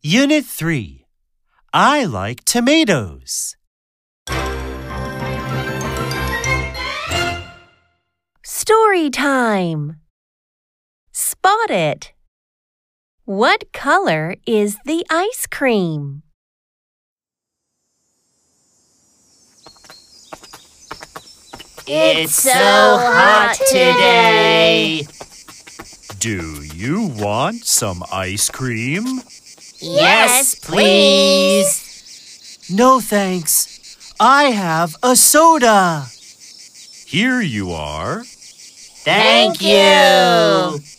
Unit 3. I like tomatoes. Story time. Spot it. What color is the ice cream? It's so hot today. Do you want some ice cream? Yes, please. No thanks. I have a soda. Here you are. Thank you.